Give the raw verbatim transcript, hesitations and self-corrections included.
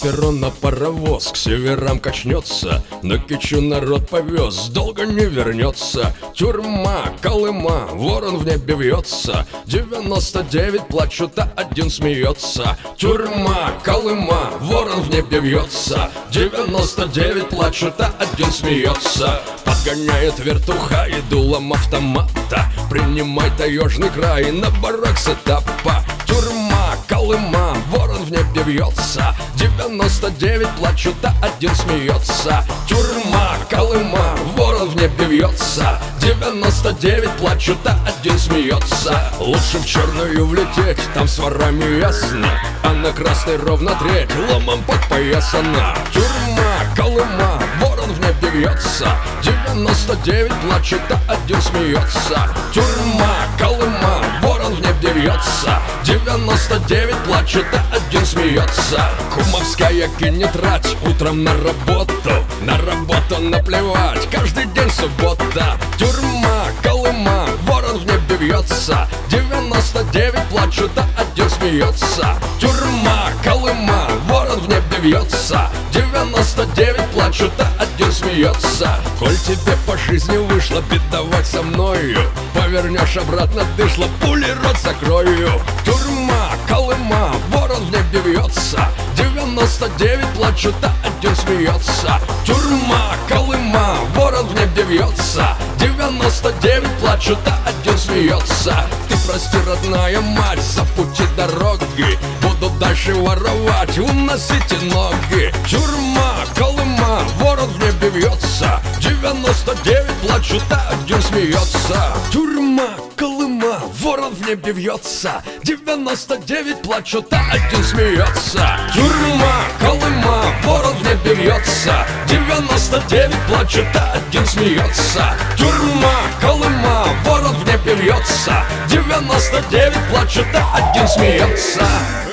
перрона паровоз к северам качнется, на Кичу народ повез, долго не вернется. Тюрьма, Колыма, ворон в небе вьется, девяносто девять плачут, а один смеется. Тюрьма, Колыма, ворон в небе вьется, девяносто девять плачут, а один смеется. Подгоняет вертуха и дулом автомата, принимай таежный край на барак с этапа. Тюрьма, Колыма, ворон в небе вьется, девяносто девять плачут, а один смеется. Тюрьма, Колыма, ворон в небе вьется, девяносто девять плачут, а один смеется. Лучше в черную влететь, там с ворами ясно, а на красной ровно треть, ломом подпоясана. Тюрьма, Колыма, ворон в небе вьется, девяносто девять плачут, а один смеется. Тюрьма, Колыма, ворон в небе вьется, девяносто девять плачут, а один смеется. Кумовская кинет рать утром на работу, на работу наплевать, каждый день суббота. Тюрьма, Колыма, ворон в небе вьется, девяносто девять плачут, а один смеется. Тюрьма, Колыма, ворон в небе вьется, девяносто девять плачут, а один смеется. Коль тебе по жизни вышло бедовать со мною, повернешь обратно дышло, пули рот закрою. Тюрьма, Колыма, ворон в небе вьется, девяносто девять плачут, а один смеется. Тюрьма, Колыма, ворон в небе вьется, девяносто девять плачут, а один смеется. Ты прости, родная мать, за пути дороги, буду дальше воровать, уносите ноги. Тюрьма, Колыма, ворон в небе вьется, девяносто девять плачут, а один смеется. Тюрьма, Колыма, ворон в небе вьется, девяносто девять плачут, а один смеется. Тюрьма, Колыма, ворон в небе вьется, девяносто девять плачут, а один смеется. Тюрьма, Колыма, ворон в небе вьется, девяносто девять плачут, а один смеется.